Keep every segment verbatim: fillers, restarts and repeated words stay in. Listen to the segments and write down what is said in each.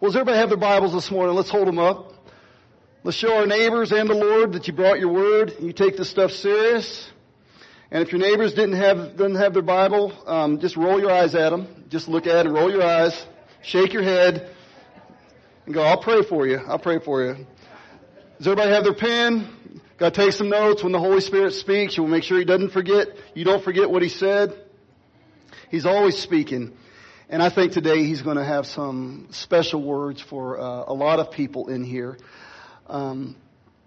Well, does everybody have their Bibles this morning? Let's hold them up. Let's show our neighbors and the Lord that you brought your word. You take this stuff serious. And if your neighbors didn't have didn't have their Bible, um, just roll your eyes at them. Just look at it, roll your eyes, shake your head, and go, I'll pray for you. I'll pray for you. Does everybody have their pen? Got to take some notes. When the Holy Spirit speaks, you will make sure He doesn't forget. You don't forget what He said. He's always speaking. And I think today He's going to have some special words for uh, a lot of people in here. Um,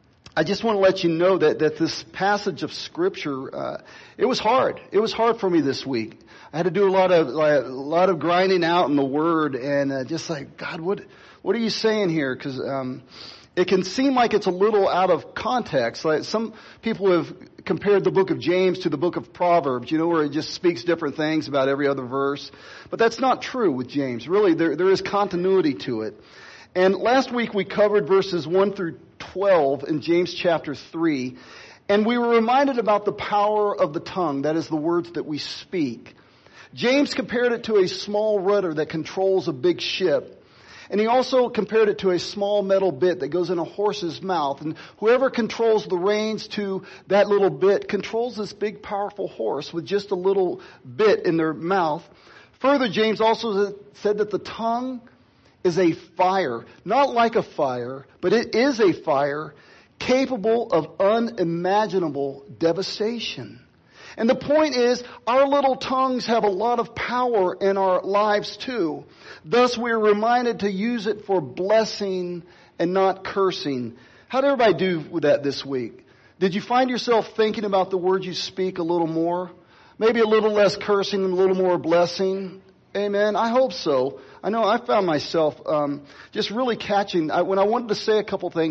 I just want to let you know that, that this passage of Scripture, uh, it was hard. It was hard for me this week. I had to do a lot of like, a lot of grinding out in the Word, and uh, just like, God, what what are you saying here? Because um, it can seem like it's a little out of context. Like some people have compared the book of James to the book of Proverbs, you know, where it just speaks different things about every other verse. But that's not true with James. Really, there there is continuity to it. And last week we covered verses one through twelve in James chapter three. And we were reminded about the power of the tongue, that is the words that we speak. James compared it to a small rudder that controls a big ship. And he also compared it to a small metal bit that goes in a horse's mouth. And whoever controls the reins to that little bit controls this big powerful horse with just a little bit in their mouth. Further, James also said that the tongue is a fire, not like a fire, but it is a fire capable of unimaginable devastation. And the point is, our little tongues have a lot of power in our lives too. Thus, we're reminded to use it for blessing and not cursing. How did everybody do with that this week? Did you find yourself thinking about the words you speak a little more? Maybe a little less cursing and a little more blessing? Amen. I hope so. I know I found myself um, just really catching, I, when I wanted to say a couple things,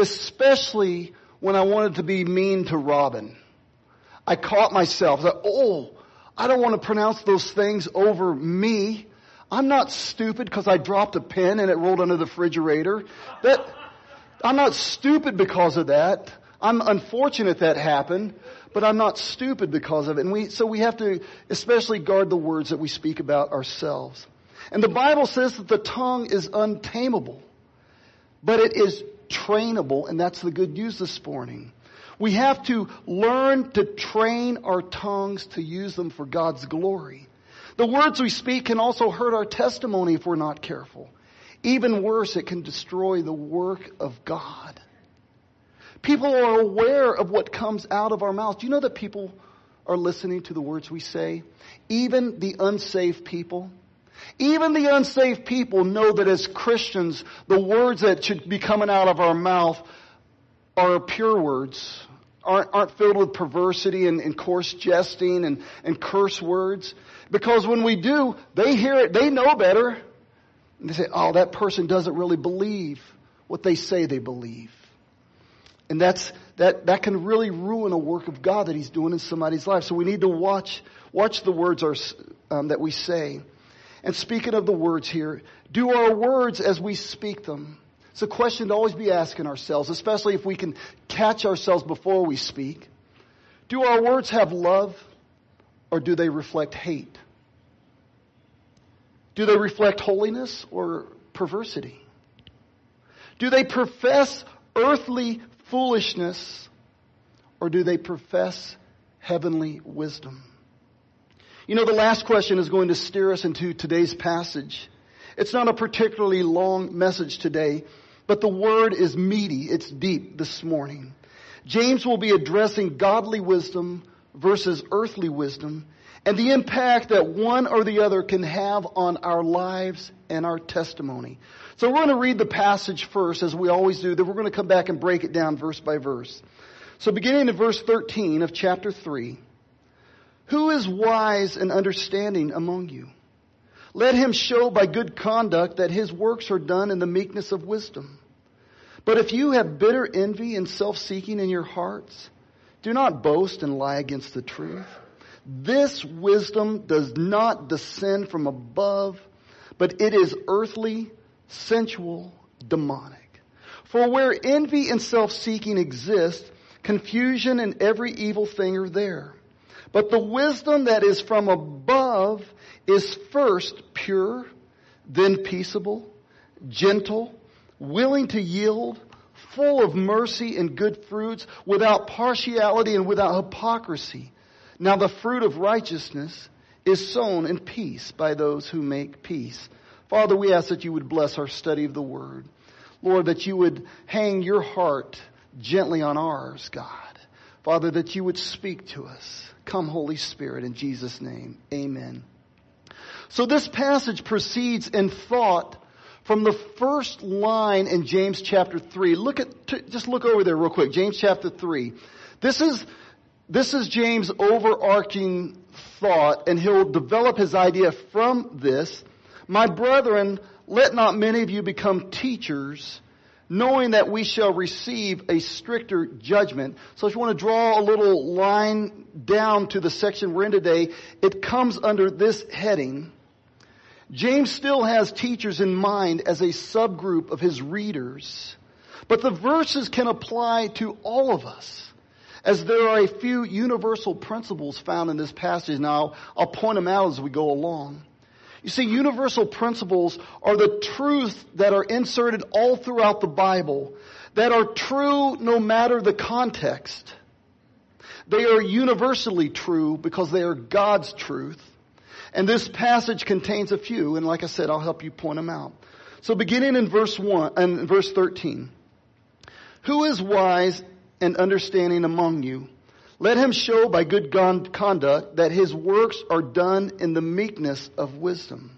especially when I wanted to be mean to Robin. I caught myself that, oh, I don't want to pronounce those things over me. I'm not stupid because I dropped a pen and it rolled under the refrigerator. That I'm not stupid because of that. I'm unfortunate that happened, but I'm not stupid because of it. And we, so we have to especially guard the words that we speak about ourselves. And the Bible says that the tongue is untamable, but it is trainable, and that's the good news this morning. We have to learn to train our tongues to use them for God's glory. The words we speak can also hurt our testimony if we're not careful. Even worse, it can destroy the work of God. People are aware of what comes out of our mouths. Do you know that people are listening to the words we say? Even the unsaved people. Even the unsaved people know that as Christians, the words that should be coming out of our mouth are pure words, aren't, aren't filled with perversity and, and coarse jesting and, and curse words. Because when we do, they hear it, they know better. And they say, oh, that person doesn't really believe what they say they believe. And that's that that can really ruin a work of God that He's doing in somebody's life. So we need to watch watch the words are, um, that we say. And speaking of the words here, do our words as we speak them? It's a question to always be asking ourselves, especially if we can catch ourselves before we speak. Do our words have love, or do they reflect hate? Do they reflect holiness or perversity? Do they profess earthly foolishness, or do they profess heavenly wisdom? You know, the last question is going to steer us into today's passage. It's not a particularly long message today, but the word is meaty. It's deep this morning. James will be addressing godly wisdom versus earthly wisdom and the impact that one or the other can have on our lives and our testimony. So we're going to read the passage first, as we always do. Then we're going to come back and break it down verse by verse. So beginning in verse thirteen of chapter three. Who is wise and understanding among you? Let him show by good conduct that his works are done in the meekness of wisdom. But if you have bitter envy and self-seeking in your hearts, do not boast and lie against the truth. This wisdom does not descend from above, but it is earthly, sensual, demonic. For where envy and self-seeking exist, confusion and every evil thing are there. But the wisdom that is from above is first pure, then peaceable, gentle, willing to yield, full of mercy and good fruits, without partiality and without hypocrisy. Now the fruit of righteousness is sown in peace by those who make peace. Father, we ask that you would bless our study of the Word. Lord, that you would hang your heart gently on ours, God. Father, that you would speak to us. Come, Holy Spirit, in Jesus' name. Amen. So this passage proceeds in thought from the first line in James chapter three. Look at, just look over there real quick. James chapter three. This is, this is James' overarching thought, and he'll develop his idea from this. My brethren, let not many of you become teachers, knowing that we shall receive a stricter judgment. So if you want to draw a little line down to the section we're in today, it comes under this heading. James still has teachers in mind as a subgroup of his readers, but the verses can apply to all of us, as there are a few universal principles found in this passage. Now, I'll point them out as we go along. You see, universal principles are the truths that are inserted all throughout the Bible, that are true no matter the context. They are universally true because they are God's truth. And this passage contains a few, and like I said, I'll help you point them out. So beginning in verse one and verse thirteen. Who is wise and understanding among you? Let him show by good conduct that his works are done in the meekness of wisdom.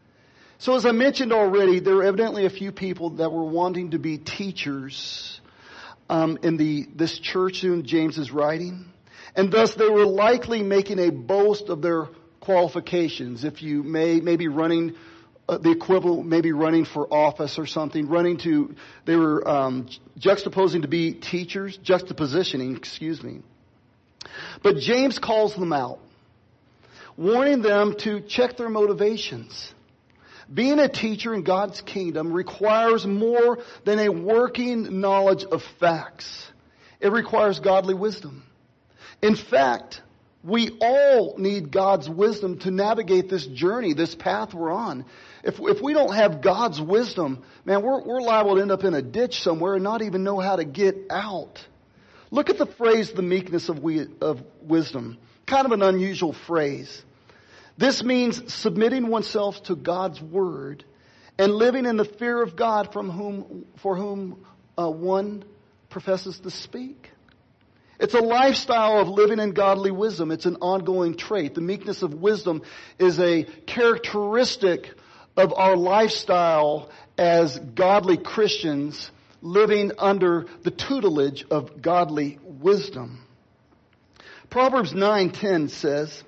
So as I mentioned already, there were evidently a few people that were wanting to be teachers um, in the this church in James is writing. And thus they were likely making a boast of their qualifications. If you may, maybe running uh, the equivalent, maybe running for office or something, running to, they were um, juxtaposing to be teachers, juxtapositioning, excuse me. But James calls them out, warning them to check their motivations. Being a teacher in God's kingdom requires more than a working knowledge of facts. It requires godly wisdom. In fact, we all need God's wisdom to navigate this journey, this path we're on. If, if we don't have God's wisdom, man, we're, we're liable to end up in a ditch somewhere and not even know how to get out. Look at the phrase, the meekness of, we, of wisdom. Kind of an unusual phrase. This means submitting oneself to God's word and living in the fear of God from whom, for whom uh, one professes to speak. It's a lifestyle of living in godly wisdom. It's an ongoing trait. The meekness of wisdom is a characteristic of our lifestyle as godly Christians living under the tutelage of godly wisdom. Proverbs nine ten says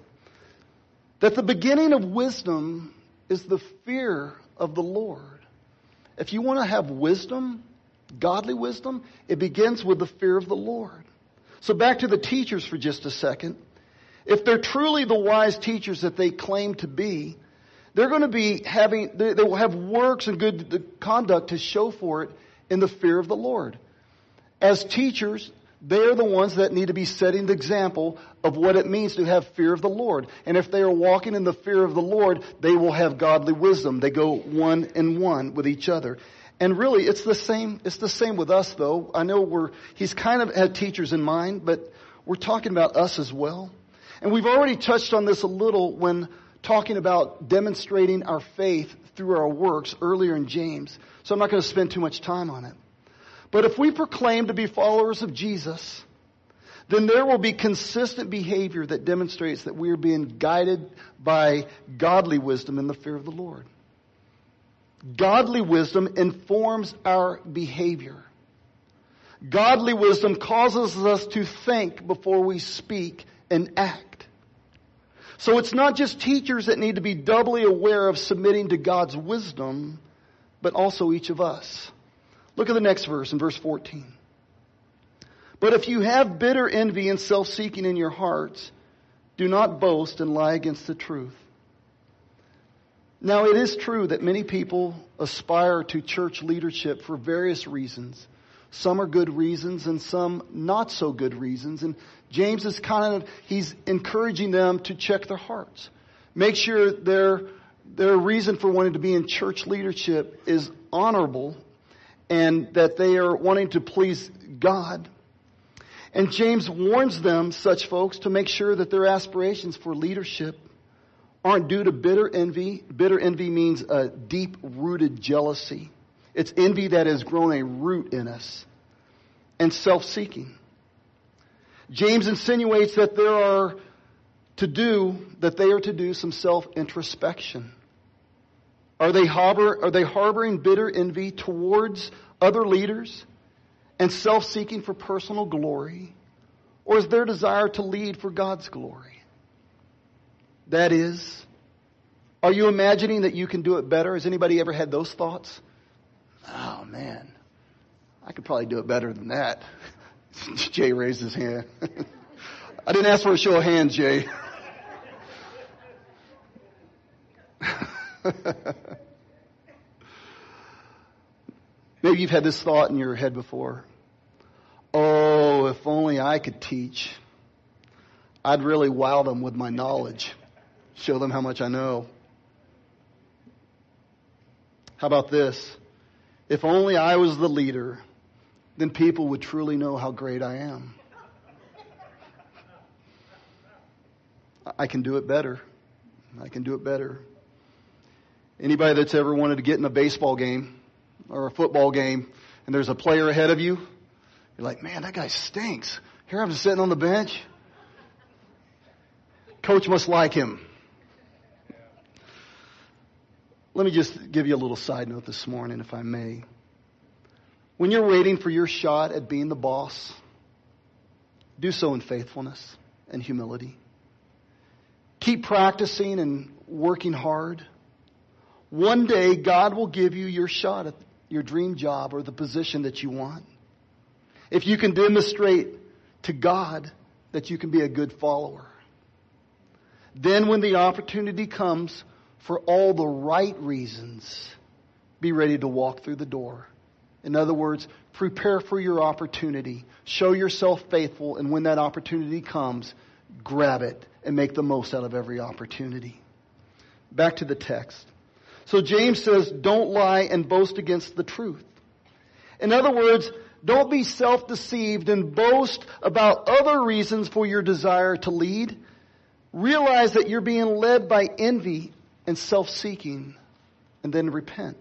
that the beginning of wisdom is the fear of the Lord. If you want to have wisdom, godly wisdom, it begins with the fear of the Lord. So back to the teachers for just a second. If they're truly the wise teachers that they claim to be, they're going to be having, they will have works and good conduct to show for it in the fear of the Lord. As teachers, they are the ones that need to be setting the example of what it means to have fear of the Lord. And if they are walking in the fear of the Lord, they will have godly wisdom. They go one in one with each other. And really, it's the same, it's the same with us though. I know we're, he's kind of had teachers in mind, but we're talking about us as well. And we've already touched on this a little when talking about demonstrating our faith through our works earlier in James. So I'm not going to spend too much time on it. But if we proclaim to be followers of Jesus, then there will be consistent behavior that demonstrates that we are being guided by godly wisdom in the fear of the Lord. Godly wisdom informs our behavior. Godly wisdom causes us to think before we speak and act. So it's not just teachers that need to be doubly aware of submitting to God's wisdom, but also each of us. Look at the next verse in verse fourteen. But if you have bitter envy and self-seeking in your hearts, do not boast and lie against the truth. Now, it is true that many people aspire to church leadership for various reasons. Some are good reasons and some not so good reasons. And James is kind of, he's encouraging them to check their hearts. Make sure their, their reason for wanting to be in church leadership is honorable and that they are wanting to please God. And James warns them, such folks, to make sure that their aspirations for leadership aren't due to bitter envy. Bitter envy means a deep-rooted jealousy. It's envy that has grown a root in us. And self-seeking. James insinuates that there are to do, that they are to do some self-introspection. Are they harbor, are they harboring bitter envy towards other leaders and self-seeking for personal glory? Or is their desire to lead for God's glory? That is, are you imagining that you can do it better? Has anybody ever had those thoughts? Oh man, I could probably do it better than that. Jay raised his hand. I didn't ask for a show of hands, Jay. Maybe you've had this thought in your head before. Oh, if only I could teach. I'd really wow them with my knowledge. Show them how much I know. How about this? If only I was the leader, then people would truly know how great I am. I can do it better. I can do it better. Anybody that's ever wanted to get in a baseball game or a football game and there's a player ahead of you, you're like, man, that guy stinks. Here I'm just sitting on the bench. Coach must like him. Let me just give you a little side note this morning, if I may. When you're waiting for your shot at being the boss, do so in faithfulness and humility. Keep practicing and working hard. One day, God will give you your shot at your dream job or the position that you want. If you can demonstrate to God that you can be a good follower. Then when the opportunity comes for all the right reasons, be ready to walk through the door. In other words, prepare for your opportunity. Show yourself faithful, and when that opportunity comes, grab it and make the most out of every opportunity. Back to the text. So James says, don't lie and boast against the truth. In other words, don't be self-deceived and boast about other reasons for your desire to lead. Realize that you're being led by envy and self-seeking, and then repent.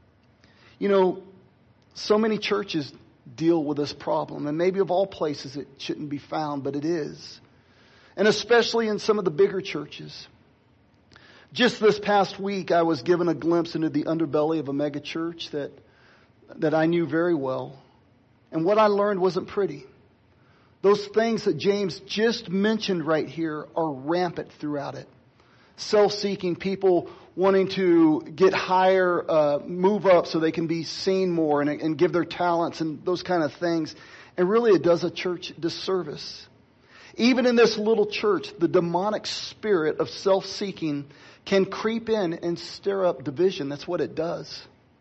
You know, so many churches deal with this problem, and maybe of all places it shouldn't be found, but it is. And especially in some of the bigger churches. Just this past week, I was given a glimpse into the underbelly of a mega church that, that I knew very well. And what I learned wasn't pretty. Those things that James just mentioned right here are rampant throughout it. Self-seeking, people wanting to get higher, uh, move up so they can be seen more and, and give their talents and those kind of things. And really it does a church disservice. Even in this little church, the demonic spirit of self-seeking can creep in and stir up division. That's what it does.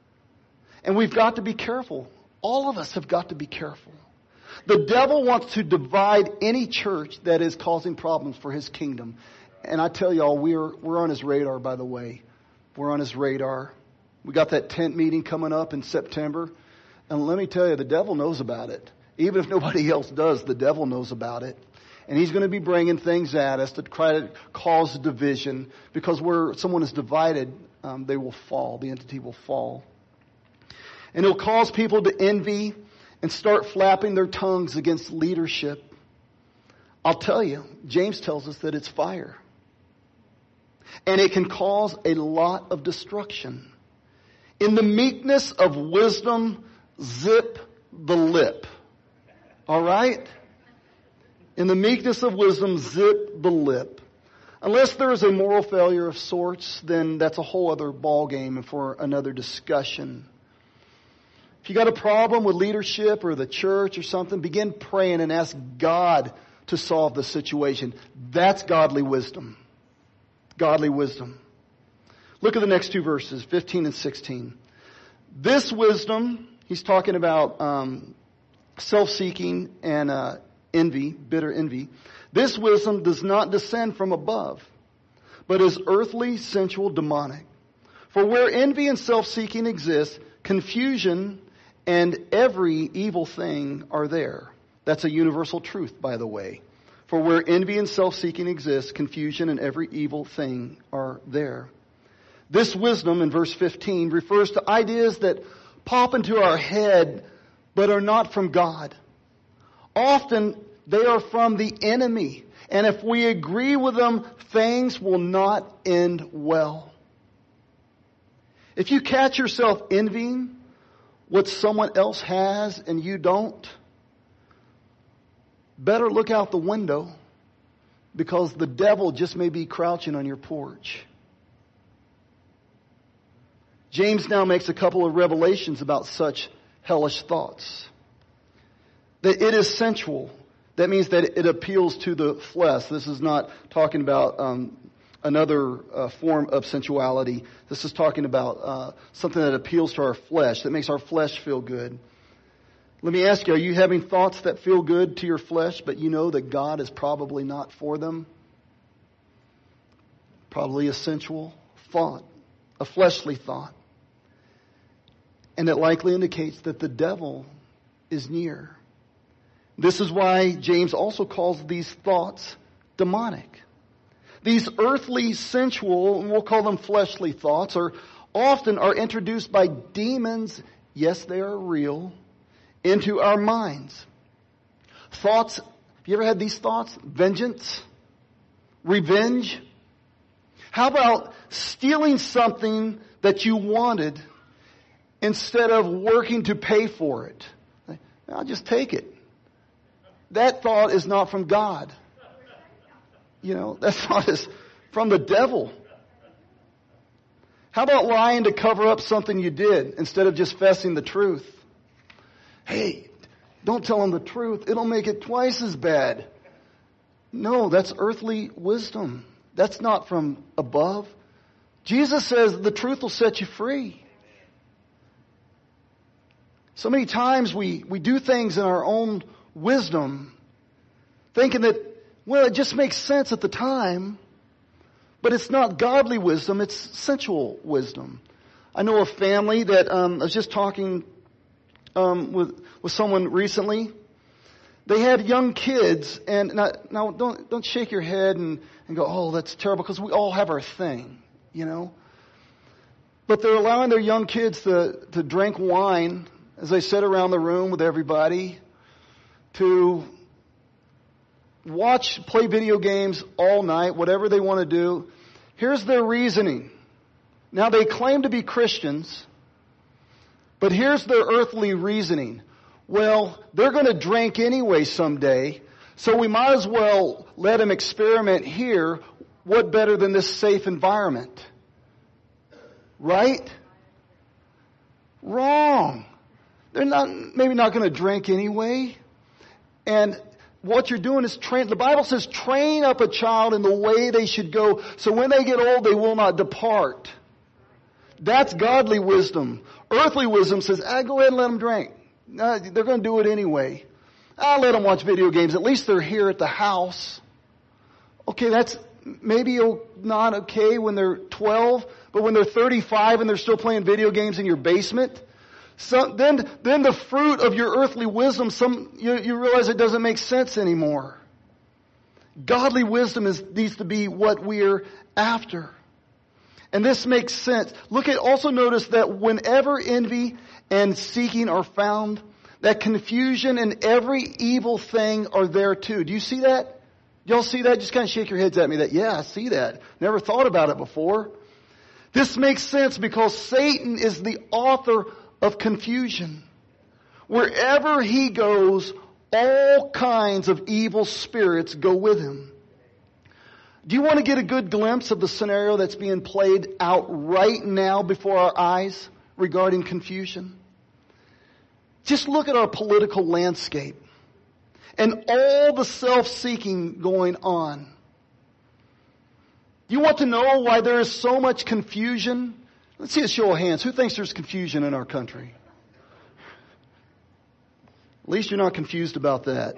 And we've got to be careful. All of us have got to be careful. The devil wants to divide any church that is causing problems for his kingdom. And I tell y'all, we're, we're on his radar, by the way. We're on his radar. We got that tent meeting coming up in September. And let me tell you, the devil knows about it. Even if nobody else does, the devil knows about it. And he's going to be bringing things at us to try to cause division. Because where someone is divided, um, they will fall. The entity will fall. And it'll cause people to envy and start flapping their tongues against leadership. I'll tell you, James tells us that it's fire. And it can cause a lot of destruction. In the meekness of wisdom, zip the lip. All right? In the meekness of wisdom, zip the lip. Unless there is a moral failure of sorts, then that's a whole other ballgame for another discussion. If you got a problem with leadership or the church or something, begin praying and ask God to solve the situation. That's godly wisdom. Godly wisdom. Look at the next two verses, fifteen and sixteen. This wisdom, he's talking about um, self-seeking and uh, envy, bitter envy. This wisdom does not descend from above, but is earthly, sensual, demonic. For where envy and self-seeking exist, Confusion and every evil thing are there. That's a universal truth, by the way. For where envy and self-seeking exist, confusion and every evil thing are there. This wisdom, in verse fifteen, refers to ideas that pop into our head but are not from God. Often they are from the enemy. And if we agree with them, things will not end well. If you catch yourself envying what someone else has and you don't, better look out the window, because the devil just may be crouching on your porch. James now makes a couple of revelations about such hellish thoughts. That it is sensual. That means that it appeals to the flesh. This is not talking about um, another uh, form of sensuality. This is talking about uh, something that appeals to our flesh, that makes our flesh feel good. Let me ask you, are you having thoughts that feel good to your flesh, but you know that God is probably not for them? Probably a sensual thought, a fleshly thought. And it likely indicates that the devil is near. This is why James also calls these thoughts demonic. These earthly, sensual, and we'll call them fleshly thoughts, are often are introduced by demons. Yes, they are real. Into our minds. Thoughts, have you ever had these thoughts? Vengeance? Revenge? How about stealing something that you wanted instead of working to pay for it? I'll just take it. That thought is not from God. You know, that thought is from the devil. How about lying to cover up something you did instead of just fessing the truth? Hey, don't tell them the truth. It'll make it twice as bad. No, that's earthly wisdom. That's not from above. Jesus says the truth will set you free. So many times we, we do things in our own wisdom, thinking that, well, it just makes sense at the time, but it's not godly wisdom, it's sensual wisdom. I know a family that um, I was just talking Um, with with someone recently. They had young kids, and now, now don't don't shake your head and, and go, oh, that's terrible, because we all have our thing, you know. But they're allowing their young kids to to drink wine as they sit around the room with everybody, to watch, play video games all night, whatever they want to do. Here's their reasoning. Now they claim to be Christians. But here's their earthly reasoning. Well, they're going to drink anyway someday, so we might as well let them experiment here. What better than this safe environment? Right? Wrong. They're not, maybe not going to drink anyway. And what you're doing is train, the Bible says train up a child in the way they should go, so when they get old they will not depart. That's godly wisdom. Earthly wisdom says, ah, go ahead and let them drink. No, they're going to do it anyway. I'll let them watch video games. At least they're here at the house. Okay, that's maybe not okay when they're twelve, but when they're thirty-five and they're still playing video games in your basement, so then, then the fruit of your earthly wisdom, some you, you realize it doesn't make sense anymore. Godly wisdom is, needs to be what we're after. And this makes sense. Look at, also notice that whenever envy and seeking are found, that confusion and every evil thing are there too. Do you see that? Y'all see that? Just kind of shake your heads at me that, yeah, I see that. Never thought about it before. This makes sense because Satan is the author of confusion. Wherever he goes, all kinds of evil spirits go with him. Do you want to get a good glimpse of the scenario that's being played out right now before our eyes regarding confusion? Just look at our political landscape and all the self-seeking going on. You want to know why there is so much confusion? Let's see a show of hands. Who thinks there's confusion in our country? At least you're not confused about that.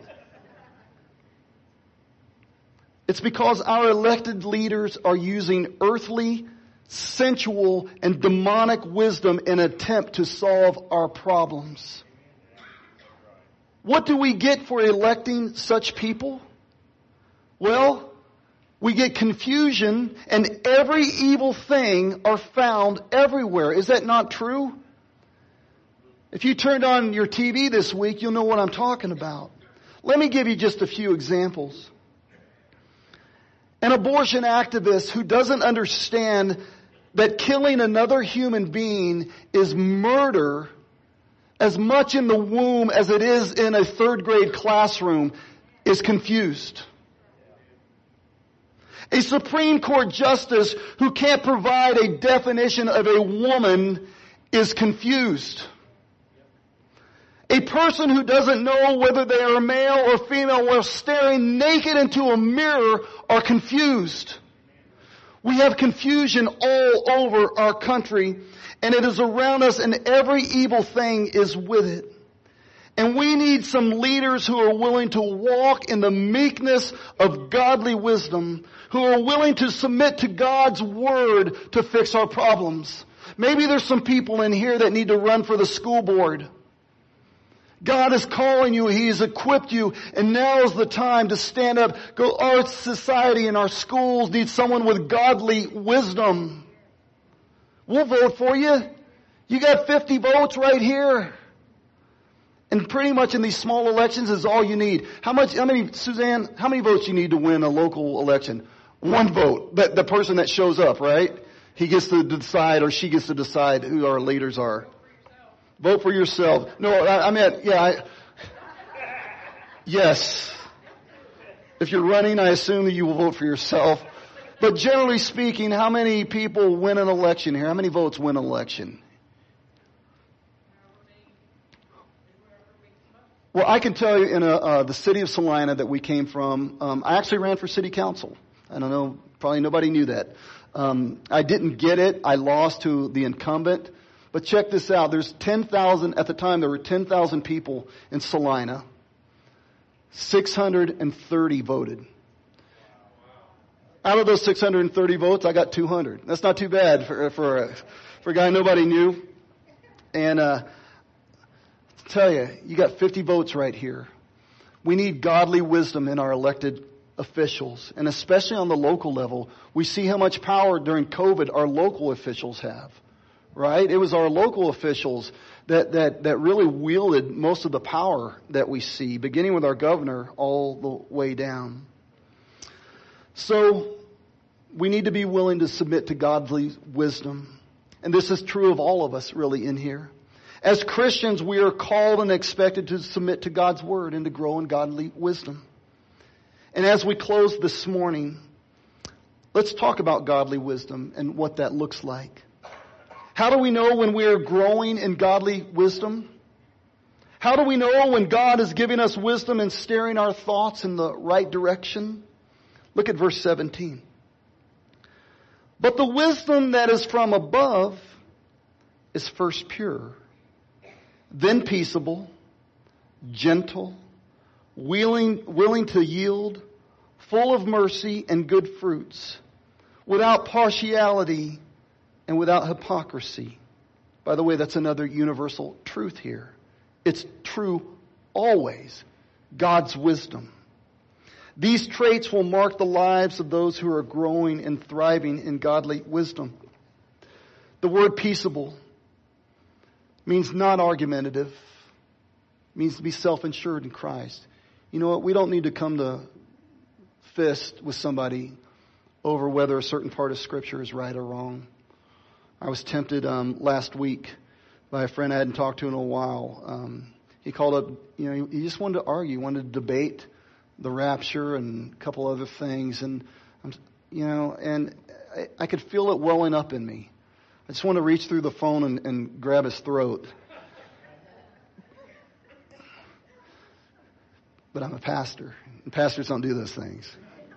It's because our elected leaders are using earthly, sensual, and demonic wisdom in an attempt to solve our problems. What do we get for electing such people? Well, we get confusion, and every evil thing are found everywhere. Is that not true? If you turned on your T V this week, you'll know what I'm talking about. Let me give you just a few examples. An abortion activist who doesn't understand that killing another human being is murder as much in the womb as it is in a third grade classroom is confused. A Supreme Court justice who can't provide a definition of a woman is confused. A person who doesn't know whether they are male or female while staring naked into a mirror are confused. We have confusion all over our country, and it is around us, and every evil thing is with it. And we need some leaders who are willing to walk in the meekness of godly wisdom, who are willing to submit to God's word to fix our problems. Maybe there's some people in here that need to run for the school board. God is calling you. He's equipped you. And now is the time to stand up. Go, our society and our schools need someone with godly wisdom. We'll vote for you. You got fifty votes right here. And pretty much in these small elections is all you need. How much, how many, Suzanne, how many votes you need to win a local election? One vote. The, the person that shows up, right? He gets to decide, or she gets to decide who our leaders are. Vote for yourself. No, I, I meant, yeah, I, yes. If you're running, I assume that you will vote for yourself. But generally speaking, how many people win an election here? How many votes win an election? Well, I can tell you in a, uh, the city of Salina that we came from, um, I actually ran for city council. I don't know, probably nobody knew that. Um, I didn't get it. I lost to the incumbent. But check this out. There's ten thousand, at the time there were ten thousand people in Salina. six hundred thirty voted. Out of those six hundred thirty votes, I got two hundred. That's not too bad for, for, a, for a guy nobody knew. And, uh, I tell you, you got fifty votes right here. We need godly wisdom in our elected officials. And especially on the local level, we see how much power during COVID our local officials have. Right? It was our local officials that, that, that really wielded most of the power that we see, beginning with our governor all the way down. So, we need to be willing to submit to godly wisdom. And this is true of all of us really in here. As Christians, we are called and expected to submit to God's word and to grow in godly wisdom. And as we close this morning, let's talk about godly wisdom and what that looks like. How do we know when we are growing in godly wisdom? How do we know when God is giving us wisdom and steering our thoughts in the right direction? Look at verse seventeen. But the wisdom that is from above is first pure, then peaceable, gentle, willing, willing to yield, full of mercy and good fruits, without partiality and without hypocrisy. By the way, that's another universal truth here. It's true always. God's wisdom. These traits will mark the lives of those who are growing and thriving in godly wisdom. The word peaceable means not argumentative. Means to be self-insured in Christ. You know what? We don't need to come to fist with somebody over whether a certain part of Scripture is right or wrong. I was tempted um, last week by a friend I hadn't talked to in a while. Um, he called up, you know, he, he just wanted to argue, wanted to debate the rapture and a couple other things. And, you know, and I, I could feel it welling up in me. I just want to reach through the phone and, and grab his throat. But I'm a pastor, and pastors don't do those things.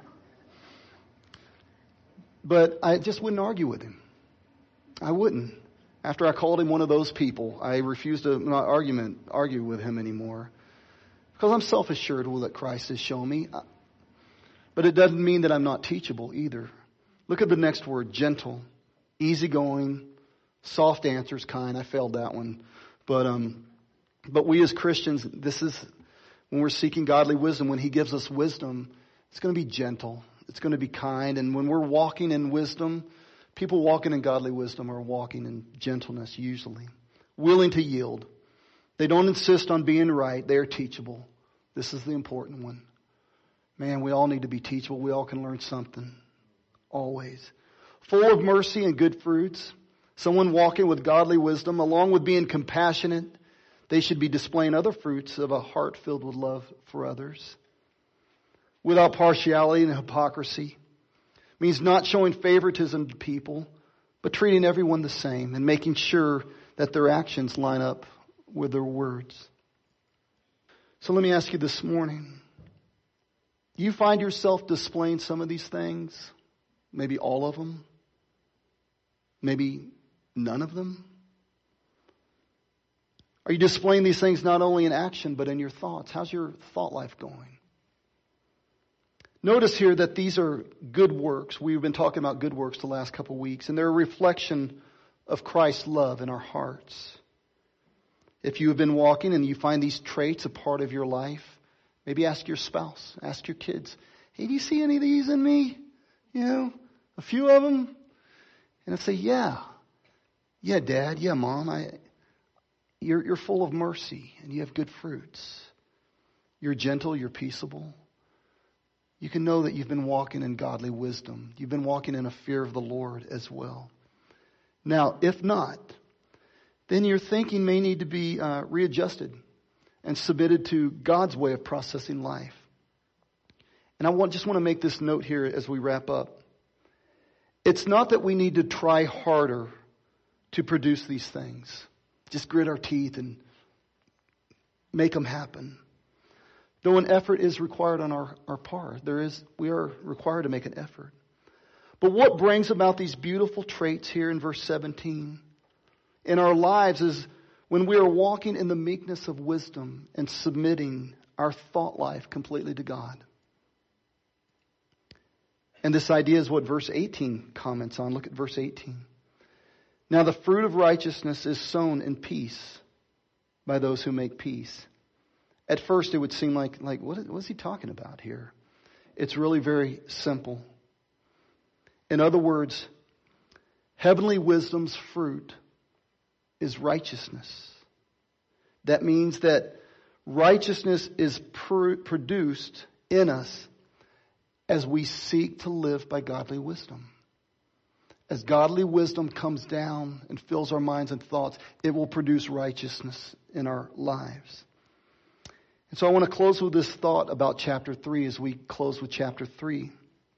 But I just wouldn't argue with him. I wouldn't. After I called him one of those people, I refused to not argument, argue with him anymore. Because I'm self-assured with what Christ has shown me. But it doesn't mean that I'm not teachable either. Look at the next word, gentle. easygoing, soft answers kind. I failed that one. But, um, but we as Christians, this is, when we're seeking godly wisdom, when He gives us wisdom, it's going to be gentle. It's going to be kind. And when we're walking in wisdom, people walking in godly wisdom are walking in gentleness usually. Willing to yield. They don't insist on being right. They are teachable. This is the important one. Man, we all need to be teachable. We all can learn something. Always. Full of mercy and good fruits. Someone walking with godly wisdom, along with being compassionate, they should be displaying other fruits of a heart filled with love for others. Without partiality and hypocrisy. Means not showing favoritism to people, but treating everyone the same and making sure that their actions line up with their words. So let me ask you this morning. Do you find yourself displaying some of these things? Maybe all of them? Maybe none of them? Are you displaying these things not only in action, but in your thoughts? How's your thought life going? Notice here that these are good works. We've been talking about good works the last couple of weeks, and they're a reflection of Christ's love in our hearts. If you have been walking and you find these traits a part of your life, maybe ask your spouse, ask your kids, hey, do you see any of these in me? You know, a few of them? And I'd say, yeah. Yeah, Dad. Yeah, Mom. I, you're, you're full of mercy and you have good fruits. You're gentle. You're peaceable. You can know that you've been walking in godly wisdom. You've been walking in a fear of the Lord as well. Now, if not, then your thinking may need to be uh, readjusted and submitted to God's way of processing life. And I want, just want to make this note here as we wrap up. It's not that we need to try harder to produce these things. Just grit our teeth and make them happen. Though an effort is required on our, our part, there is, we are required to make an effort. But what brings about these beautiful traits here in verse seventeen in our lives is when we are walking in the meekness of wisdom and submitting our thought life completely to God. And this idea is what verse eighteen comments on. Look at verse eighteen. Now the fruit of righteousness is sown in peace by those who make peace. At first it would seem like, like what is, what is he talking about here? It's really very simple. In other words, heavenly wisdom's fruit is righteousness. That means that righteousness is pr- produced in us as we seek to live by godly wisdom. As godly wisdom comes down and fills our minds and thoughts, it will produce righteousness in our lives. And so I want to close with this thought about chapter three as we close with chapter three.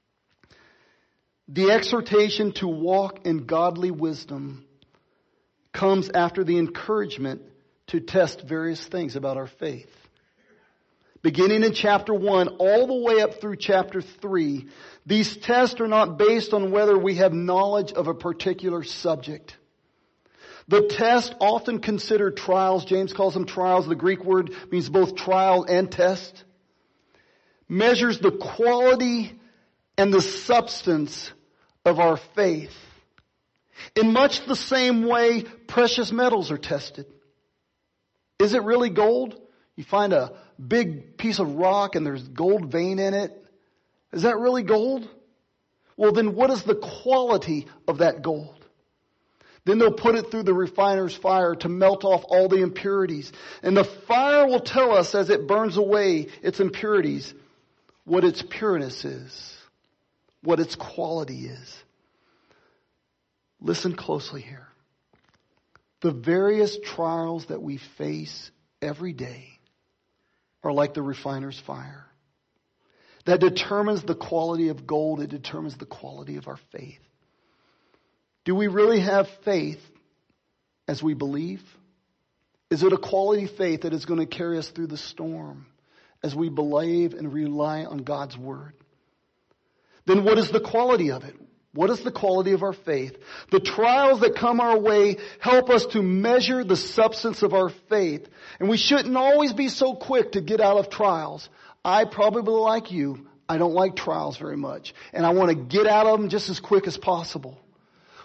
The exhortation to walk in godly wisdom comes after the encouragement to test various things about our faith. Beginning in chapter one, all the way up through chapter three, these tests are not based on whether we have knowledge of a particular subject. The test, often considered trials, James calls them trials, the Greek word means both trial and test, measures the quality and the substance of our faith. In much the same way, precious metals are tested. Is it really gold? You find a big piece of rock and there's gold vein in it. Is that really gold? Well, then what is the quality of that gold? Then they'll put it through the refiner's fire to melt off all the impurities. And the fire will tell us as it burns away its impurities what its pureness is, what its quality is. Listen closely here. The various trials that we face every day are like the refiner's fire. That determines the quality of gold. It determines the quality of our faith. Do we really have faith as we believe? Is it a quality faith that is going to carry us through the storm as we believe and rely on God's word? Then what is the quality of it? What is the quality of our faith? The trials that come our way help us to measure the substance of our faith. And we shouldn't always be so quick to get out of trials. I probably, like you, I don't like trials very much. And I want to get out of them just as quick as possible.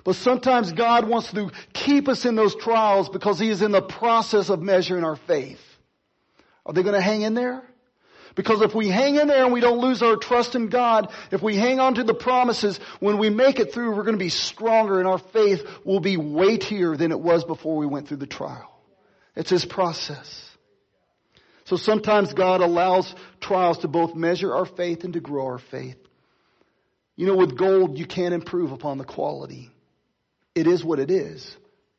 But sometimes God wants to keep us in those trials because He is in the process of measuring our faith. Are they going to hang in there? Because if we hang in there and we don't lose our trust in God, if we hang on to the promises, when we make it through, we're going to be stronger and our faith will be weightier than it was before we went through the trial. It's His process. So sometimes God allows trials to both measure our faith and to grow our faith. You know, with gold, you can't improve upon the quality. It is what it is.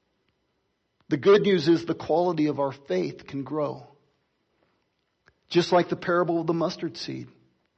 The good news is the quality of our faith can grow. Just like the parable of the mustard seed.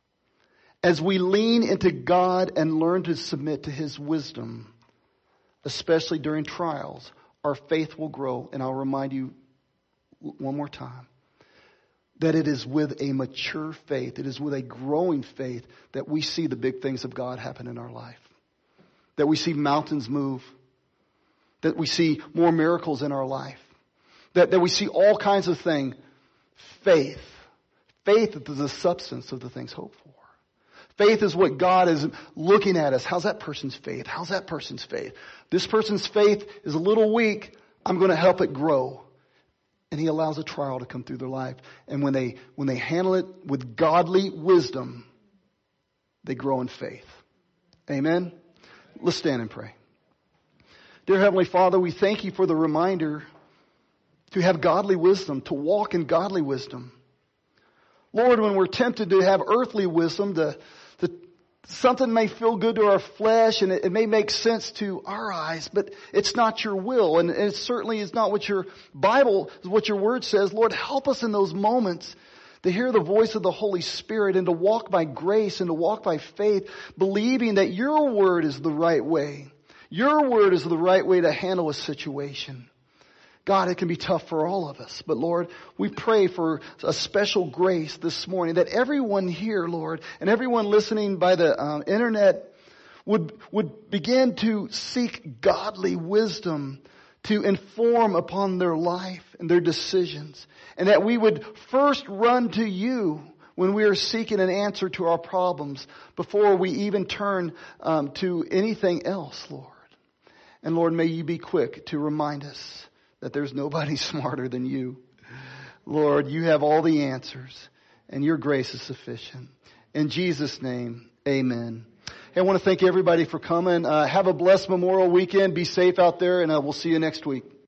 As we lean into God and learn to submit to His wisdom, especially during trials, our faith will grow. And I'll remind you one more time that it is with a mature faith, it is with a growing faith that we see the big things of God happen in our life. That we see mountains move. That we see more miracles in our life. That, that we see all kinds of things. Faith. Faith is the substance of the things hoped for. Faith is what God is looking at us. How's that person's faith? How's that person's faith? This person's faith is a little weak. I'm going to help it grow. And He allows a trial to come through their life. And when they, when they handle it with godly wisdom, they grow in faith. Amen? Let's stand and pray. Dear Heavenly Father, we thank You for the reminder to have godly wisdom, to walk in godly wisdom. Lord, when we're tempted to have earthly wisdom, to, to, something may feel good to our flesh and it, it may make sense to our eyes, but it's not Your will. And it certainly is not what Your Bible, what Your Word says. Lord, help us in those moments to hear the voice of the Holy Spirit and to walk by grace and to walk by faith, believing that Your Word is the right way. Your Word is the right way to handle a situation. God, it can be tough for all of us. But Lord, we pray for a special grace this morning that everyone here, Lord, and everyone listening by the um, internet would, would begin to seek godly wisdom to inform upon their life and their decisions. And that we would first run to You when we are seeking an answer to our problems before we even turn um, to anything else, Lord. And Lord, may You be quick to remind us that there's nobody smarter than You. Lord, You have all the answers and Your grace is sufficient. In Jesus' name, amen. Hey, I want to thank everybody for coming. Uh, have a blessed Memorial weekend. Be safe out there and uh, we'll see you next week.